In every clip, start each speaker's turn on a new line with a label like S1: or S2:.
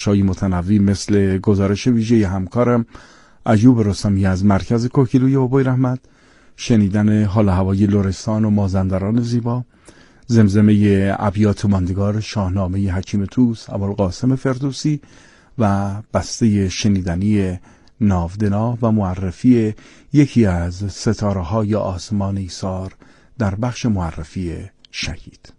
S1: شایی متنوع مثل گزارش ویژه همکارم ایوب رستمی از مرکز کوکیلوی بابای رحمت، شنیدن حال هوای لرستان و مازندران زیبا، زمزمه ابیات ماندگار شاهنامه حکیم طوس ابوالقاسم فردوسی و بسته شنیدنی ناودنا و معرفی یکی از ستاره‌های آسمان ایثار در بخش معرفی شهید.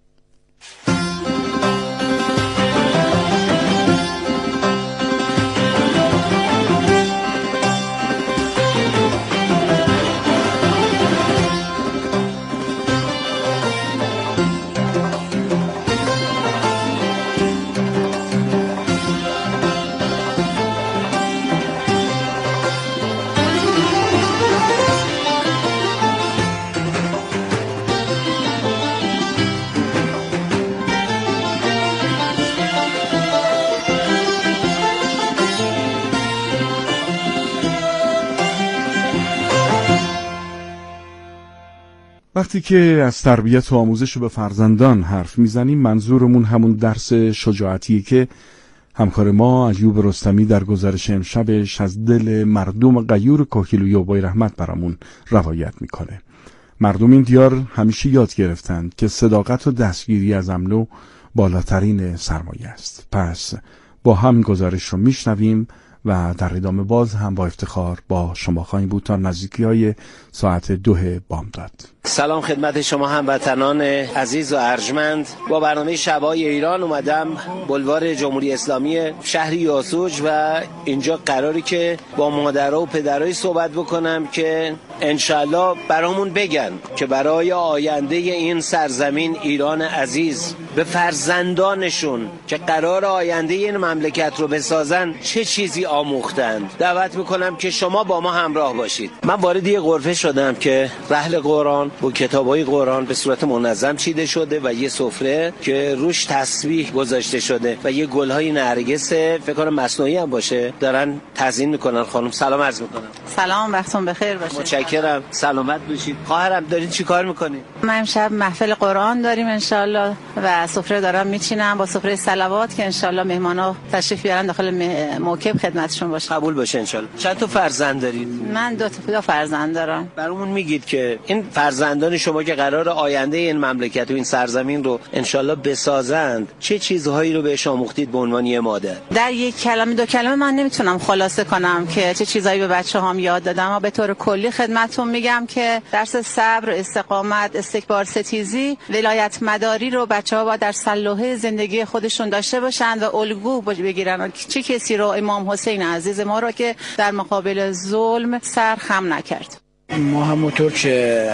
S1: وقتی که از تربیت و آموزش به فرزندان حرف میزنیم، منظورمون همون درس شجاعتیه که همکار ما ایوب رستمی در گزارش امشبش از دل مردم غیور کوکیلوی بابای رحمت برامون روایت میکنه. مردم این دیار همیشه یاد گرفتن که صداقت و دستگیری از امن بالاترین سرمایه است. پس با هم گزارش رو میشنویم و در ادامه باز هم با افتخار با شما خواهیم بود تا نزدیکی‌های ساعت 2 بامداد.
S2: سلام خدمت شما هموطنان عزیز و ارجمند. با برنامه شبای ایران اومدم بلوار جمهوری اسلامی شهر یاسوج و اینجا قراری که با مادرها و پدرای صحبت بکنم که انشالله برامون بگن که برای آینده این سرزمین ایران عزیز به فرزندانشون که قرار آینده این مملکت رو بسازن چه چیزی آموختند. دعوت میکنم که شما با ما همراه باشید. من وارد یه غرفه شدم که رحل قرآن با کتابای قرآن به صورت منظم چیده شده و یه سفره که روش تسبیح گذاشته شده و یه گلهای نرگس فکر کنم مصنوعی هم باشه دارن تزیین میکنن. خانم سلام عرض میکنم.
S3: سلام، وقتتون بخیر باشه.
S2: متشکرم. سلامت باشید. خواهرم دارین چیکار میکنین؟
S3: ما امشب محفل قرآن داریم انشالله و سفره دارم میچینم با سفره صلوات که انشالله مهمانا تشریف بیارن داخل موکب خدمتشون باشه.
S2: قبول باشه انشالله. چند تا فرزند دارید؟
S3: من دو فرزند دارم.
S2: برامون میگید که این فرزندان شما که قرار آینده این مملکت و این سرزمین رو انشالله بسازند چه چیزهایی رو بهش آموختید به عنوان یه مادر؟
S3: در یک کلمه دو کلمه من نمیتونم خلاصه کنم که چه چیزایی به بچه‌هام یاد دادم، اما به طور کلی خدمتتون میگم که درس صبر، استقامت، استکبار ستیزی، ولایت مداری رو بچه‌ها باید در سلوحه زندگی خودشون داشته باشند و الگو بگیرن. چه کسی رو؟ امام حسین عزیز ما رو که در مقابل ظلم سر خم نکرد.
S4: ما همونطور که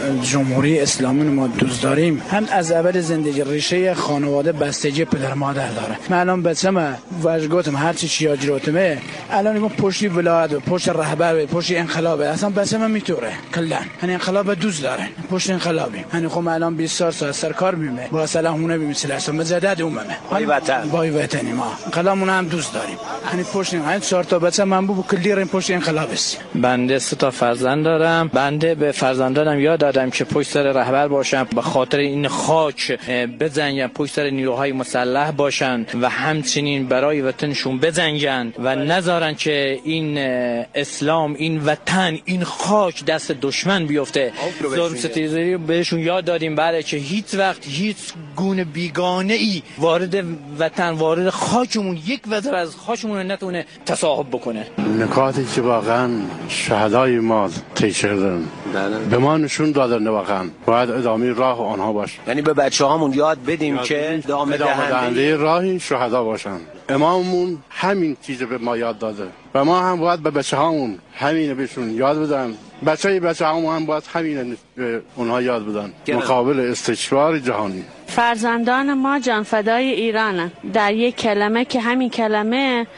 S4: جمهوری اسلامی ما دوست داریم، هم از اول زندگی ریشه خانواده بستگی پدر مادر داره. من الان بچه‌م واژگاتم هر چی چیاجراتمه الان میگم پشتی ولایت و پشت رهبر و پشت انقلاب، اصلا بچه‌م میتوره کلا همین انقلاب دوست داره، پشت انقلابی. من خب الان 20 سال سرکار میمه با سلامونه میمثل اصلا مجدد اوممه بای وطنی ما انقلابمون هم دوست داریم. یعنی پشت این 4 تا بچه من بو کلی ریم پشت انقلاب است.
S5: بنده 3 تا فرزند دارم. بنده به فرزندانم یاد دادم که پشت سر رهبر باشن، به خاطر این خاک بجنگن، پشت سر نیروهای مسلح باشن و همچنین برای وطنشون بجنگن و نذارن که این اسلام، این وطن، این خاک دست دشمن بیفته. ظلم ستیزی بهشون یاد دادیم برای که هیچ وقت هیچ گونه بیگانه ای وارد وطن، وارد خاکمون، یک وزر از خاکمون نتونه تصاحب بکنه.
S6: نکاتی که واقعا شهدای ما کردن به ما نشون دادن واقعا باید ادامه راه آنها باشه.
S2: یعنی به بچه‌هامون یاد بدیم که ادامه دهنده
S6: راه شهدا باشن. اماممون همین چیز به ما یاد داده و ما هم باید به بچه‌هامون همین بهشون یاد بدن. بچه‌هامون هم باید همین به اونها یاد بدن مقابل استکبار جهانی.
S7: فرزندان ما جانفدای ایرانن. در یک کلمه که همین کلمه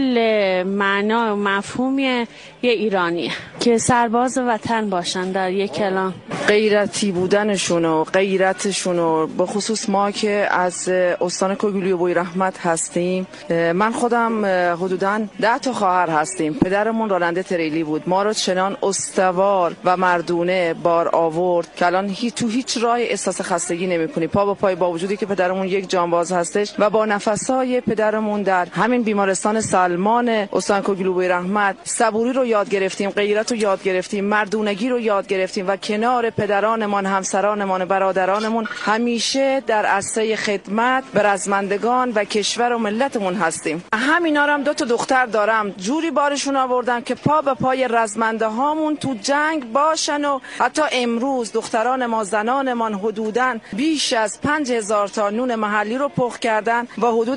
S7: کل معنا و مفهومی یه ایرانیه که سرباز وطن باشن. در یک کلام
S8: غیرتی بودنشون و غیرتشون و به خصوص ما که از استان کوکیلوی بابای رحمت هستیم. من خودم حدوداً 10 تا خواهر هستیم. پدرمون راننده تریلی بود، ما رو چنان استوار و مردونه بار آورد که الان هیچ راه احساس خستگی نمی‌کنی. پا به پای، با وجودی که پدرمون یک جانباز هستش و با نفس‌های پدرمون در همین بیمارستان سلمان استان کوگلوبوی رحمت صبوری رو یاد گرفتیم، غیرت رو یاد گرفتیم، مردونگی رو یاد گرفتیم و کنار پدرانمان، همسرانمان، برادرانمون همیشه در عرصه خدمت به رزمندگان و کشور و ملتمون هستیم. همینا رو هم 2 تا دختر دارم، جوری بارشون آوردم که پا به پای رزمنده هامون تو جنگ باشن و حتی امروز دختران ما، زنانمان حدوداً بیش از 5000 تا نون محلی رو پخت کردن و حدود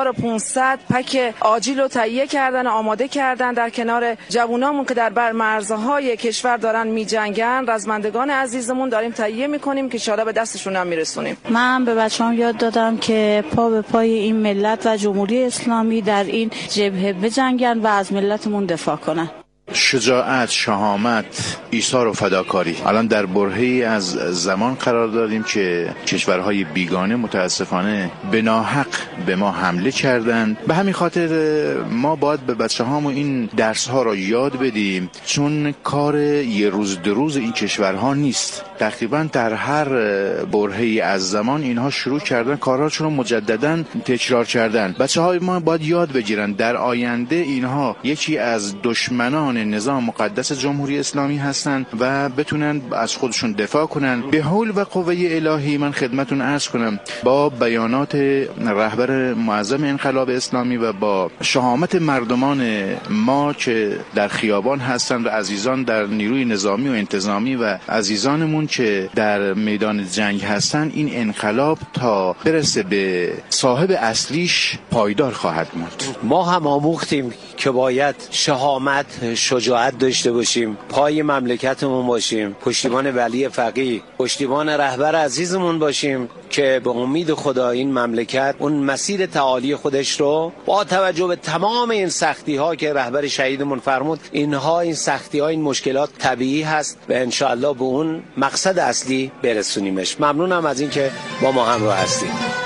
S8: 1500 پک آجیل رو تهیه کردن و آماده کردن در کنار جوانامون که در بر مرزهای کشور دارن میجنگن. رزمندگان عزیزمون داریم تهیه میکنیم که ان شاءالله به دستشون هم میرسونیم.
S7: من به بچه‌ام یاد دادم که پا به پای این ملت و جمهوری اسلامی در این جبهه بجنگن و از ملتمون دفاع کنن.
S9: شجاعت، شهامت، ایثار و فداکاری. الان در برهه‌ای از زمان قرار داریم که کشورهای بیگانه متاسفانه به ناحق به ما حمله کردند. به همین خاطر ما باید به بچه‌هامون این درس‌ها را یاد بدیم، چون کار یه روز دو روز این کشورها نیست. تقریبا در هر برهه‌ای از زمان اینها شروع کردن کارهاشون رو مجدداً تکرار کردن. بچه‌های ما باید یاد بگیرن در آینده اینها یکی از دشمنان نظام مقدس جمهوری اسلامی هستند و بتونن از خودشون دفاع کنن. به حول و قوه الهی من خدمتون عرض کنم با بیانات رهبر معظم انقلاب اسلامی و با شهامت مردمان ما که در خیابان هستند و عزیزان در نیروی نظامی و انتظامی و عزیزانمون که در میدان جنگ هستند، این انقلاب تا برسه به صاحب اصلیش پایدار خواهد ماند.
S2: ما هم آموختیم که باید شهامت، شجاعت داشته باشیم، پای مملکتمون باشیم، پشتیبان ولی فقیه، پشتیبان رهبر عزیزمون باشیم که به امید خدا این مملکت اون مسیر تعالی خودش رو با توجه به تمام این سختی ها که رهبر شهیدمون فرمود، این سختی ها، این مشکلات طبیعی هست و ان شاء الله به اون مقصد اصلی برسونیمش. ممنونم از این که با ما همراه هستید.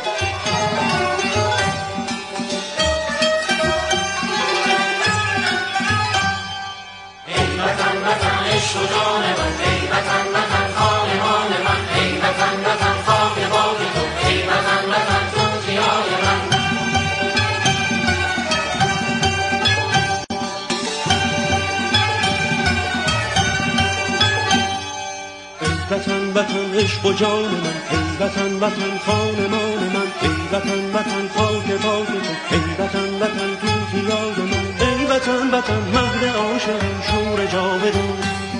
S10: وطن وطن عشق و جان من، ای وطن وطن خانمان من، ای وطن وطن خاک پاک تو، ای وطن وطن توتیای من، ای وطن وطن مهد عاشقان شور جاودان،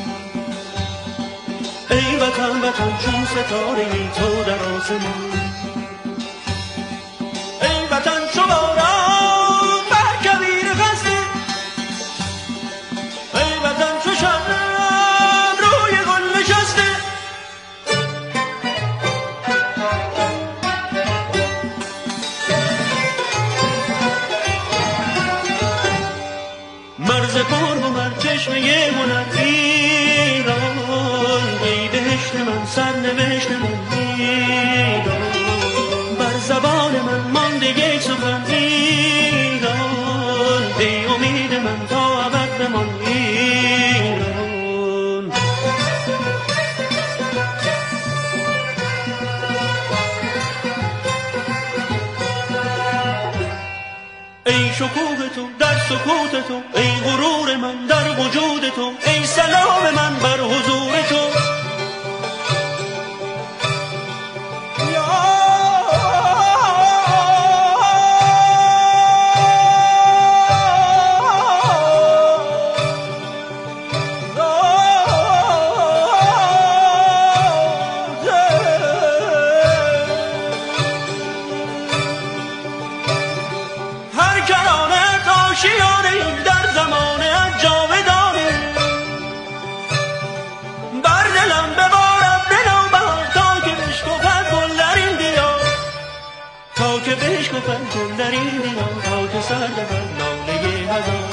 S10: ای وطن وطن چون ستاره‌ای تو در آسمان، ای وطن چو باران بر کویر خسته، ای وطن چو شبنم روی گل نشسته، مرز قرب و مر چشمه هنر ایران، ای بهشت من سرنوشت من ایران، بر زبان من مانده یک سخن ایران، ای امید من تا ابد بمان ایران. ای شکوه تو در سکوت تو، ای غرور من در وجود تو، ای سلام من بر حضور تو، گل در این دیار تا که سر دهد ناله هزار،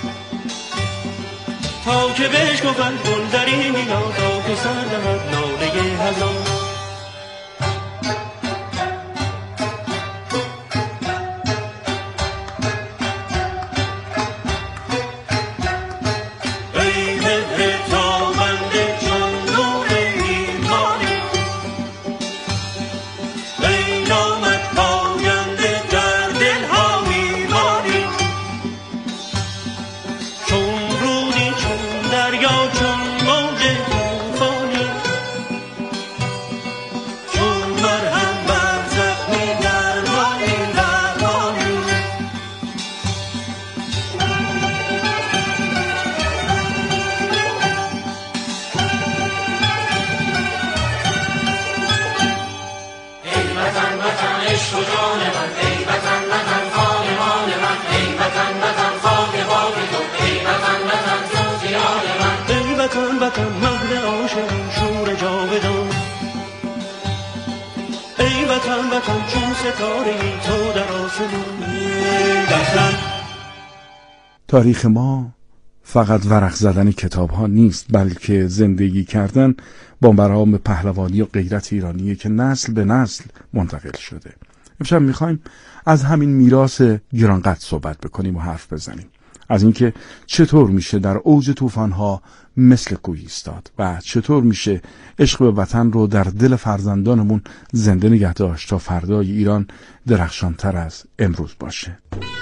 S10: تا که بهش گفتن گل در این دیار تا که سر دهد ناله هزار. ستاره‌ای تو در آسمون. وطن
S1: تاریخ ما فقط ورق زدن کتاب ها نیست، بلکه زندگی کردن با مرام پهلوانی و غیرت ایرانیه که نسل به نسل منتقل شده. امشب میخوایم از همین میراث گرانقدر صحبت بکنیم و حرف بزنیم، از اینکه چطور میشه در اوج طوفان‌ها مثل کوه ایستاد و چطور میشه عشق به وطن رو در دل فرزندانمون زنده نگه داشت تا فردای ایران درخشانتر از امروز باشه.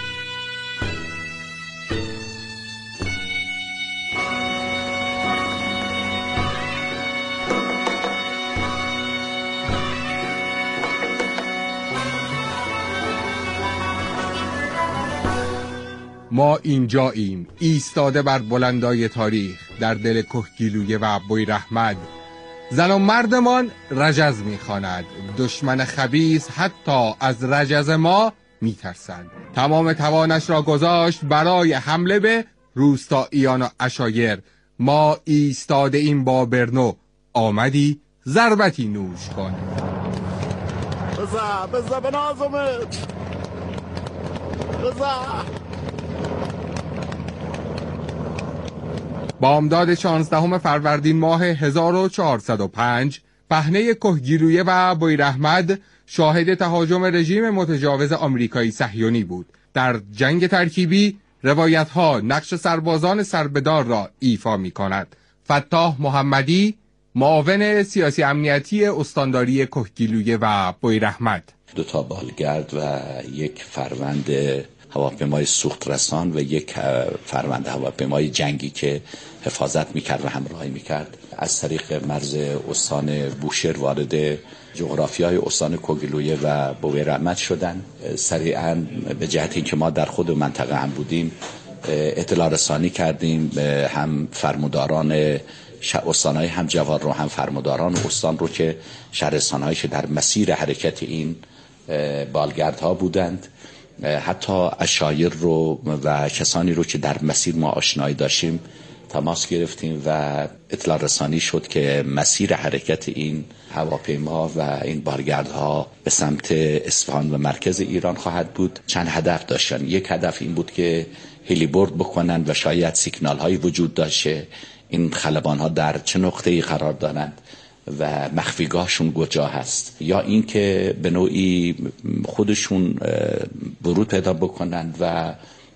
S11: ما اینجاییم، ایستاده بر بلندای تاریخ، در دل کهگیلویه و بویراحمد. زن و مردمان رجز میخواند، دشمن خبیث حتی از رجز ما میترسد. تمام توانش را گذاشت برای حمله به روستاییان و عشایر. ما ایستاده این با برنو، آمدی ضربتی نوش کن.
S12: بزا به نازمت بزا.
S11: بامداد 16 فروردین ماه 1405 پهنه کهگیلویه و بویراحمد شاهد تهاجم رژیم متجاوز آمریکایی صهیونی بود. در جنگ ترکیبی روایت‌ها نقش سربازان سربدار را ایفا می‌کند. فتاح محمدی، معاون سیاسی امنیتی استانداری کهگیلویه و بویراحمد:
S13: 2 بالگرد و 1 فروند هواپیمای سوخت رسان و 1 فروند هواپیمای جنگی که حفاظت میکرد و همراهی میکرد از طریق مرز استان بوشهر وارد جغرافیای استان کهگیلویه و بویراحمد شدن. سریعا به جهت اینکه ما در خود منطقه هم بودیم اطلاع رسانی کردیم، هم فرمانداران استانهای هم جوار رو، هم فرمانداران استان رو که شهرستانهایی که در مسیر حرکت این بالگردها بودند، حتی عشایر رو و کسانی رو که در مسیر ما آشنایی داشتیم تماس گرفتیم و اطلاع رسانی شد که مسیر حرکت این هواپیما و این بالگردها به سمت اصفهان و مرکز ایران خواهد بود. چند هدف داشتن. 1 هدف این بود که هلیبورد بکنن و شاید سیگنال هایی وجود داشته این خلبان ها در چه نقطه‌ای قرار دارند و مخفیگاهشون کجا هست، یا اینکه به نوعی خودشون ورود پیدا بکنن و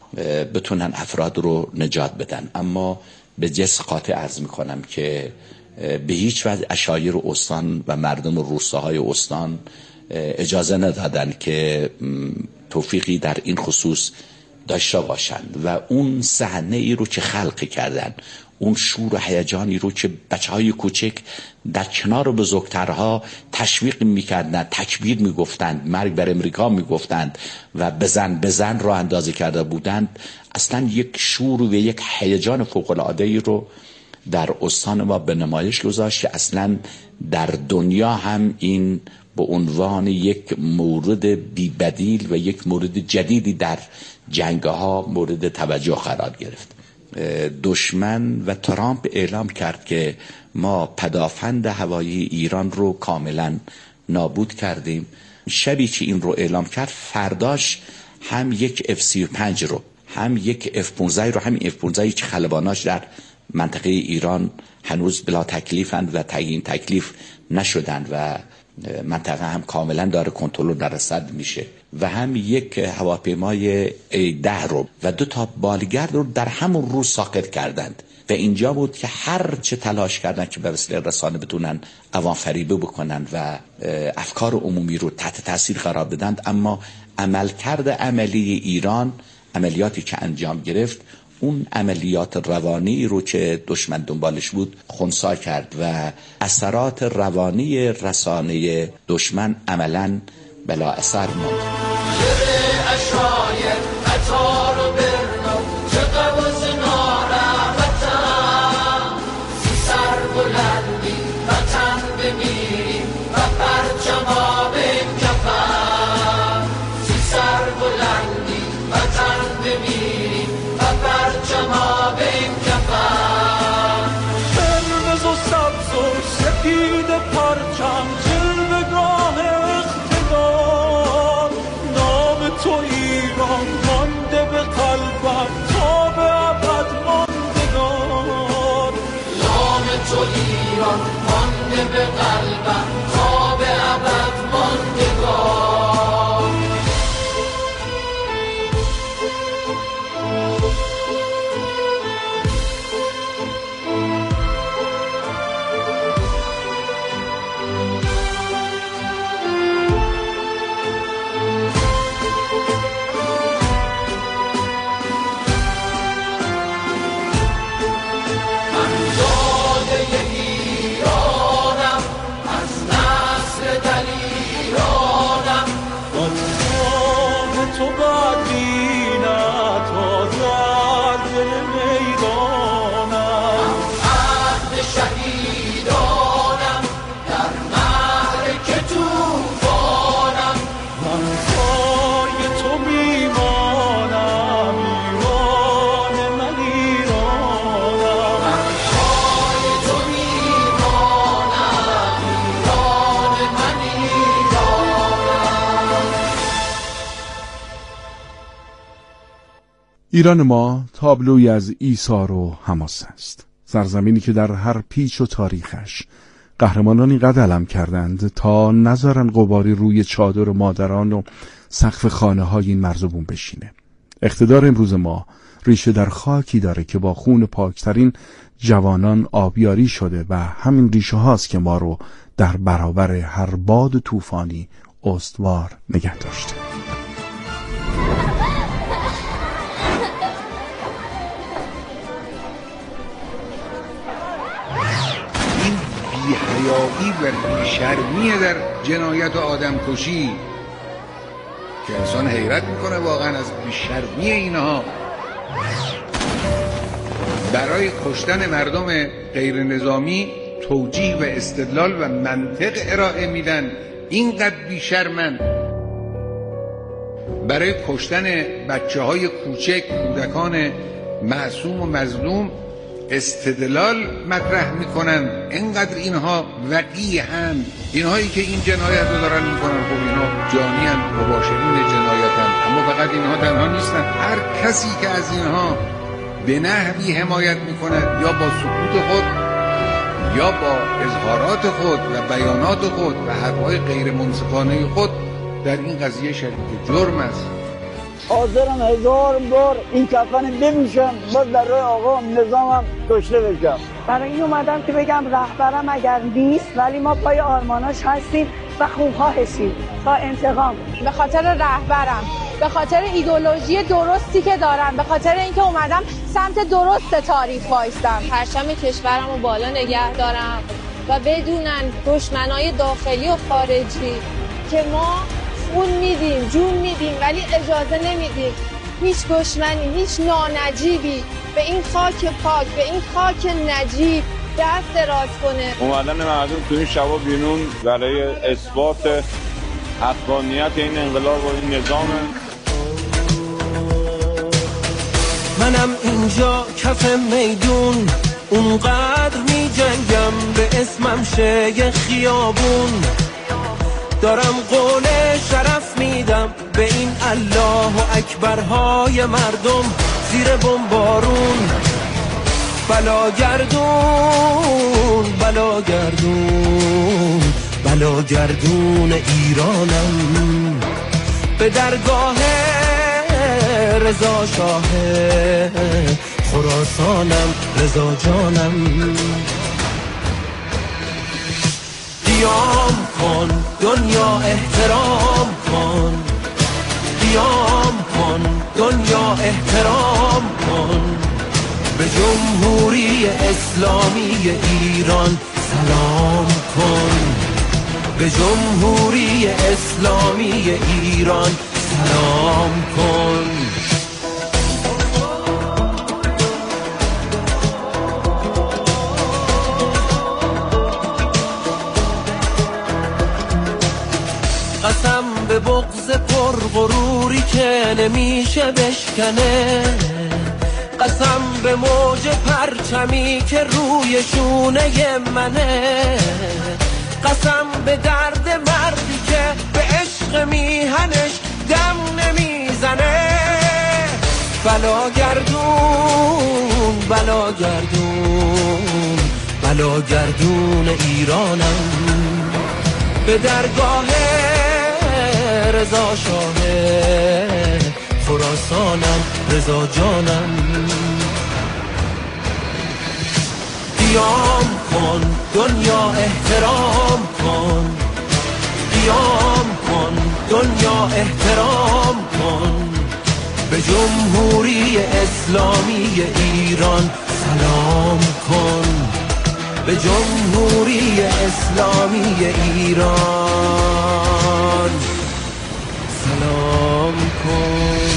S13: بتونن افراد رو نجات بدن. اما به جس قاطع عرض میکنم که به هیچ وجه عشایر استان و مردم روستاهای استان اجازه ندادن که توفیقی در این خصوص داشته باشند و اون صحنه ای رو که خلق کردن، اون شور و هیجانی رو که بچهای کوچک در کنار بزرگترها تشویق میکردند، تکبیر میگفتند، مرگ بر امریکا میگفتند و بزن را اندازه کرده بودند، اصلا یک شور و یک هیجان فوق العاده ای رو در استان ما به نمایش گذاشت که اصلا در دنیا هم این به عنوان یک مورد بی‌بدیل و یک مورد جدیدی در جنگ‌ها مورد توجه قرار گرفت. دشمن و ترامپ اعلام کرد که ما پدافند هوایی ایران رو کاملا نابود کردیم. شبی که این رو اعلام کرد، فرداش هم 1 F-35 رو، هم 1 F-15 رو، همین F-15 که خلباناش در منطقه ایران هنوز بلا تکلیفند و تعیین تکلیف نشدند و منطقه هم کاملا داره کنترل در رصد میشه، و هم 1 هواپیمای A-10 رو و 2 بالگرد رو در همون روز ساقط کردند. و اینجا بود که هر چه تلاش کردند که به وسیله رسانه بتونن عوام‌فریبی بکنن و افکار عمومی رو تحت تاثیر قرار بدند، اما عملکرد عملی ایران، عملیاتی که انجام گرفت، اون عملیات روانی رو که دشمن دنبالش بود خنثی کرد و اثرات روانی رسانه دشمن عملاً بلا اثر ماند.
S10: سپید پرچم جلوه‌گاه اقتدار،
S14: شد ایران مانده به قلبم خواب ابد ماندگار.
S1: ایران ما تابلوی از ایثار و حماس است. سرزمینی که در هر پیچ و تاریخش قهرمانانی قد علم کردند تا نذارن غباری روی چادر مادران و سقف خانه‌های این مرزبون بشینه. اقتدار امروز ما ریشه در خاکی داره که با خون پاکترین جوانان آبیاری شده و همین ریشه هاست که ما رو در برابر هر باد طوفانی استوار نگه داشته.
S15: بی‌حیایی و بی‌شرمی در جنایت و آدمکشی که انسان حیرت میکنه واقعا از بی‌شرمی اینها. برای کشتن مردم غیر نظامی توجیه و استدلال و منطق ارائه میدن، اینقدر بی‌شرمن. برای کشتن بچه‌های کوچک، کودکان معصوم و مظلوم استدلال مطرح میکنن. اینقدر اینها وقیحن، اینهایی که این جنایت رو دارن میکنن. خب اینها جانی هن، مباشرین جنایت هن. اما فقط اینها تنها نیستن. هر کسی که از اینها به نحوی حمایت میکند، یا با سکوت خود یا با اظهارات خود و بیانات خود و حرفهای غیر منصفانه خود، در این قضیه شریک جرم است.
S16: حاضرم 1000 بار این کفن بمیشم باز در روی آقا نظامم کشته بشم.
S17: برای این اومدم که بگم رهبرم اگر نیست ولی ما پای آرماناش هستیم و خوب‌خواهشیم تا انتقام.
S18: به خاطر رهبرم، به خاطر ایدئولوژی درستی که دارم، به خاطر اینکه اومدم سمت درست تاریخ وایستم، پرچم کشورم رو بالا نگه دارم و بدونن دشمنای داخلی و خارجی که ما خون میدیم، جون میدیم، ولی اجازه نمیدیم هیچ دشمنی، هیچ نانجیبی به این خاک پاک، به این خاک نجیب دست دراز کنه.
S19: اومدن مردم تو این شبا بیرون برای اثبات حقانیت این انقلاب و این نظام.
S10: منم اینجا کف میدون اونقدر می جنگم به اسمم شه خیابون، دارم قول شرف میدم به این الله و اکبرهای مردم زیر بمبارون. بلاگردون بلاگردون بلاگردون ایرانم، به درگاه رضا شاه خراسانم، رضا جانم. قیام کن دنیا احترام کن، قیام کن دنیا احترام کن، به جمهوری اسلامی ایران سلام کن، به جمهوری اسلامی ایران سلام کن. قسم به بغض پرغروری که نمیشه بشکنه، قسم به موج پرچمی که روی شونه منه، قسم به درد مردی که به عشق میهنش دم نمیزنه. بلاگردون بلاگردون
S20: بلاگردون ایرانم، به درگاه رضا شاه خراسانم، رضا جانم. قیام کن دنیا احترام کن، قیام کن دنیا احترام کن، به جمهوری اسلامی ایران سلام کن، به جمهوری اسلامی ایران سلام کن.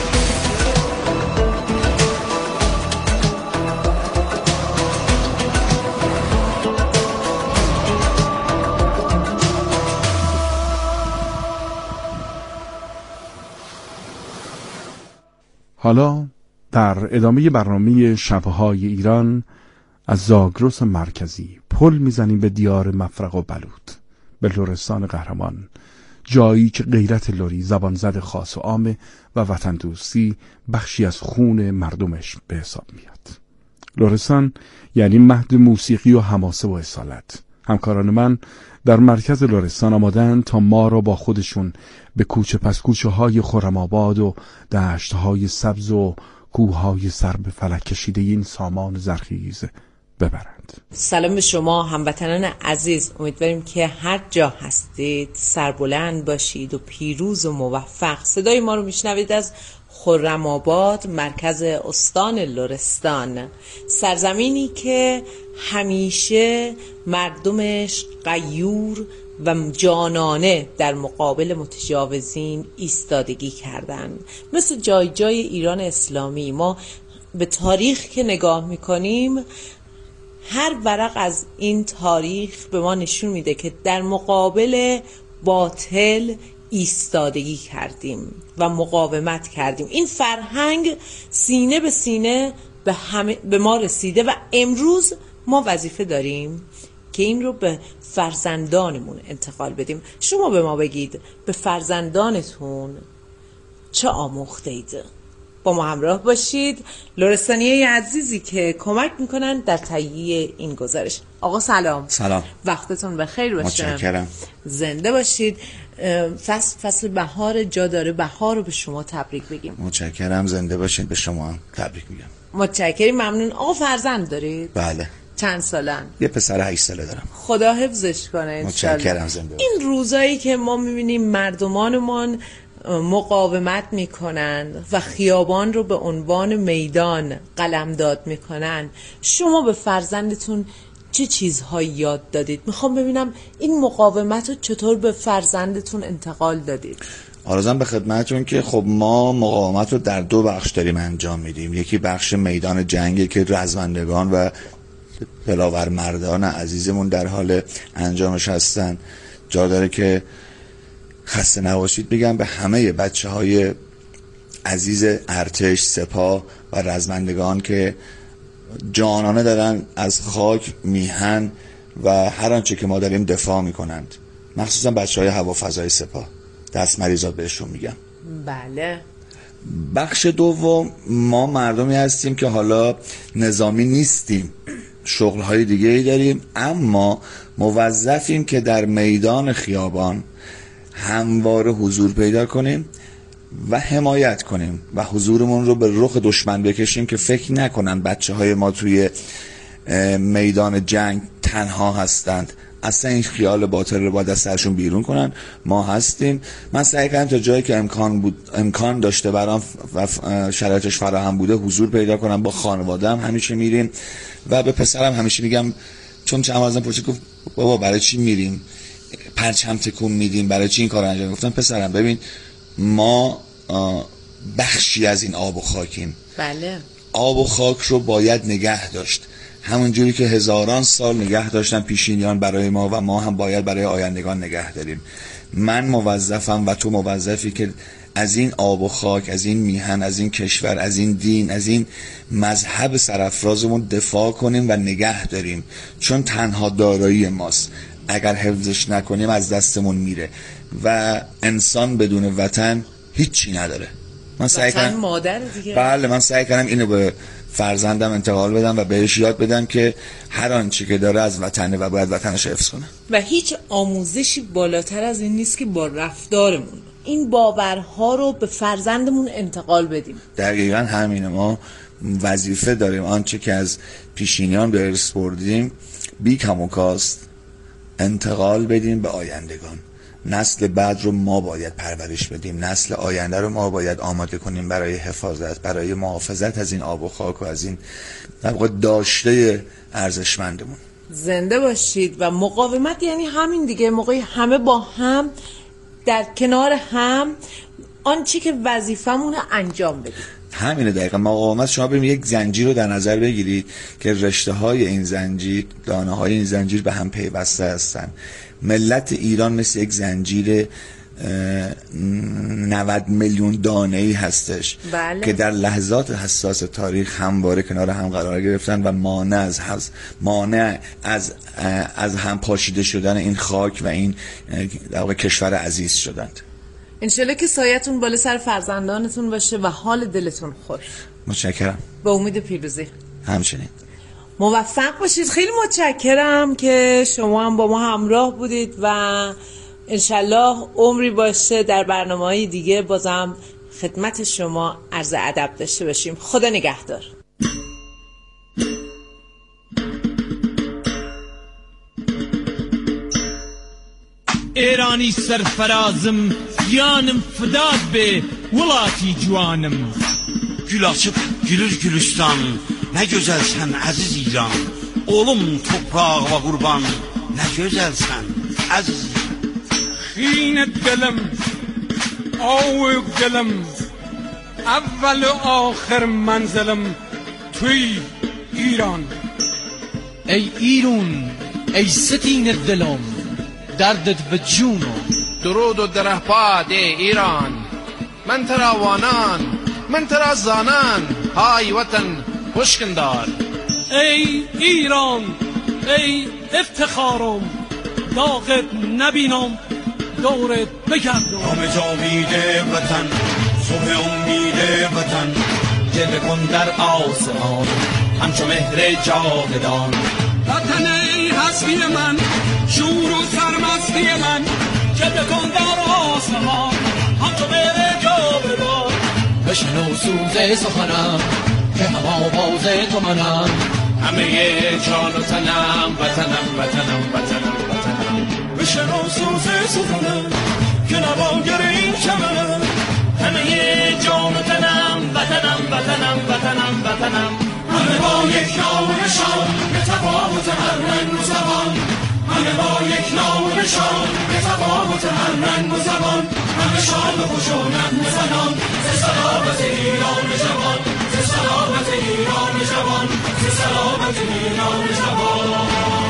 S1: حالا در ادامه برنامه شبهای ایران از زاگرس مرکزی پل میزنیم به دیار مفرق و بلوط، به لرستان قهرمان، جایی که غیرت لری، زبانزد خاص و عامه و وطن دوستی بخشی از خون مردمش به حساب میاد. لرستان یعنی مهد موسیقی و حماسه و اصالت. همکاران من در مرکز لرستان آمادن تا ما را با خودشون به کوچه پس کوچه های خرم‌آباد و دشت های سبز و کوه های سر به فلک کشیده این سامان زرخیز ببرند.
S21: سلام به شما هموطنان عزیز، امیدواریم که هر جا هستید سربلند باشید و پیروز و موفق. صدای ما رو میشنوید از خرم‌آباد، مرکز استان لرستان، سرزمینی که همیشه مردمش غیور و جانانه در مقابل متجاوزین ایستادگی کردن. مثل جای جای ایران اسلامی ما به تاریخ که نگاه میکنیم، هر ورق از این تاریخ به ما نشون میده که در مقابل باطل ایستادگی کردیم و مقاومت کردیم. این فرهنگ سینه به سینه به ما رسیده و امروز ما وظیفه داریم که این رو به فرزندانمون انتقال بدیم. شما به ما بگید به فرزندانتون چه آموخته اید؟ با ما همراه باشید، لرستانیای عزیزی که کمک میکنن در تهیه این گزارش. آقا سلام.
S22: سلام.
S21: وقتتون بخیر باشه.
S22: متشکرم.
S21: زنده باشید. فصل بهار جا داره بهار رو به شما تبریک بگیم.
S22: متشکرم. زنده باشید. به شما هم تبریک میگم.
S21: متشکرم. ممنون. آقا فرزند دارید؟
S22: بله. چند
S21: سالن؟
S22: یه پسر 8 ساله دارم.
S21: خدا حفظش کنه.
S22: متشکرم. زنده.
S21: این روزایی که ما میبینیم مردمانمون مقاومت میکنن و خیابان رو به عنوان میدان قلمداد میکنن، شما به فرزندتون چه چیزهایی یاد دادید؟ میخوام ببینم این مقاومت رو چطور به فرزندتون انتقال دادید؟
S22: آرزوام به خدمتتون که خب ما مقاومت رو در 2 بخش داریم انجام میدیم. یکی بخش میدان جنگی که رزمندگان و دلاور مردان عزیزمون در حال انجامش هستن. جا داره که خسته نباشید بگم به همه بچه‌های عزیز ارتش، سپاه و رزمندگان که جانانه دارن از خاک، میهن و هر آنچه که ما داریم دفاع میکنند، مخصوصا بچه‌های هوافضای سپاه. دست مریضات بهشون میگم.
S21: بله.
S22: بخش دوم ما مردمی هستیم که حالا نظامی نیستیم، شغل‌های دیگه‌ای داریم، اما موظفیم که در میدان خیابان همواره حضور پیدا کنیم و حمایت کنیم و حضورمون رو به رخ دشمن بکشیم که فکر نکنن بچه‌های ما توی میدان جنگ تنها هستند. اصلا این خیال باطل رو باید از سرشون بیرون کنن. ما هستیم. من سعی کردم تا جایی که امکان داشته برام و شرایطش فراهم بوده حضور پیدا کنم. با خانواده‌ام همیشه میریم و به پسرم همیشه میگم، چون چند بار ازم پرسید گفت بابا برای چی میریم؟ پرچم تکون میدیم، برای چی این کار انجام؟ گفتم پسرم ببین ما بخشی از این آب و خاکیم.
S21: بله.
S22: آب و خاک رو باید نگه داشت، همون جوری که هزاران سال نگه داشتن پیشینیان برای ما و ما هم باید برای آیندگان نگه داریم. من موظفم و تو موظفی که از این آب و خاک، از این میهن، از این کشور، از این دین، از این مذهب سرافرازمون دفاع کنیم و نگه داریم، چون تنها دارایی ماست. اگر حفظش نکنیم از دستمون میره و انسان بدون وطن هیچی نداره. من سعی کنم
S21: مادر دیگه.
S22: بله من سعی کنم اینو به فرزندم انتقال بدم و بهش یاد بدم که هر آنچه که داره از وطنه و باید وطنش حفظ کنه.
S21: و هیچ آموزشی بالاتر از این نیست که با رفتارمون این باورها رو به فرزندمون انتقال بدیم.
S22: دقیقاً همینه. ما وظیفه داریم آنچه که از پیشینیان به ارث بردیم بی کم و کاست انتقال بدیم به آیندگان. نسل بعد رو ما باید پرورش بدیم، نسل آینده رو ما باید آماده کنیم برای حفاظت، برای محافظت از این آب و خاک و از این در واقع داشته ارزشمندمون.
S21: زنده باشید. و مقاومت یعنی همین دیگه، موقعی همه با هم در کنار هم آنچه که وظیفمون انجام بدیم.
S22: همینه دقیقا مقاومت. شما بریم یک زنجیر رو در نظر بگیرید که رشته های این زنجیر، دانه های این زنجیر به هم پیوسته هستن. ملت ایران مثل یک زنجیر 90 میلیون دانه‌ای هستش.
S21: بله.
S22: که در لحظات حساس تاریخ همواره کنار هم قرار گرفتن و مانع از هم پاشیده شدن این خاک و این در واقع کشور عزیز شدند.
S21: انشالله که سایتون بالا سر فرزندانتون باشه و حال دلتون خوش.
S22: متشکرم.
S21: با امید پیروزی.
S22: همچنین.
S21: موفق باشید. خیلی متشکرم که شما هم با ما همراه بودید و انشالله عمری باشه در برنامه‌های دیگه بازم خدمت شما عرض ادب داشته باشیم. خدا نگهدار.
S3: ایرانی سرفرازم yanım fıdad be ulati juanım.
S4: Gül açıp gülür Gülistan, ne güzelsen aziz İran. Oğlum toprağıma kurban, ne güzelsen aziz İran.
S3: Xinet dilim, avuk dilim, evvel ve ahir menzilim tuy İran. Ey İran, ey ستین دلم دردت به جونم.
S23: درود و درهپاد ایران، من ترا وانان، من ترا زانان، های وطن خوشکندار.
S3: ای ایران، ای افتخارم، داغت نبینم دورت بگردم.
S4: نام جاوید وطن، صبح امید وطن، جلوه کن در آسمان همچو مهر جاودان.
S3: وطن ای هستی من، شور و سرمستی من، جلوه کن در آسمان همچو مهر جاودان.
S20: بشنو سوز سخنم که هم آواز تو منم،
S23: همه جان و تنم وطنم وطنم وطنم وطنم.
S20: بشنو سوز سخنم که نواگر این چمنم،
S23: همه جان و تنم وطنم وطنم وطنم وطنم.
S20: همه با یک نام و نشان به تفاوت هر رنگ و زبان، همه با یک نام و نشان به تفاوت هر رنگ و زبان. همه شاد و خوش و نغمه زنان ز سلامت ایران جوان، ز سلامت ایران جوان، ز سلامت ایران جوان.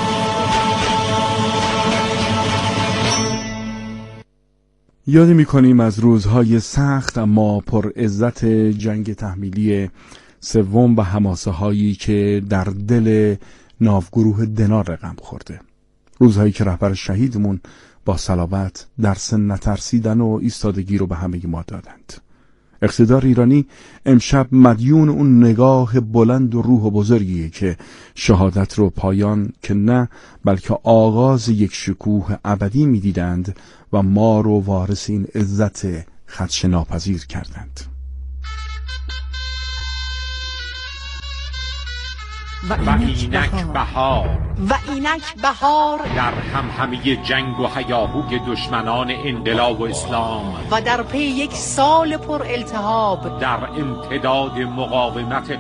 S1: یاد می‌کنیم از روزهای سخت اما پر عزت جنگ تحمیلی سوم و حماسه هایی که در دل ناوگروه دنار رقم خورده. روزهایی که رهبر شهیدمون با صلابت درس نترسیدن و ایستادگی رو به همه ما دادند. اقتدار ایرانی امشب مدیون اون نگاه بلند و روح و بزرگیه که شهادت رو پایان که نه بلکه آغاز یک شکوه ابدی می‌دیدند و ما رو وارث این عزت خدشه ناپذیر کردند.
S24: و اینک بهار،
S25: و اینک بهار
S24: در همهمه جنگ و هیاهوی دشمنان انقلاب و اسلام
S25: و در پی یک سال پر التهاب،
S24: در امتداد مقاومت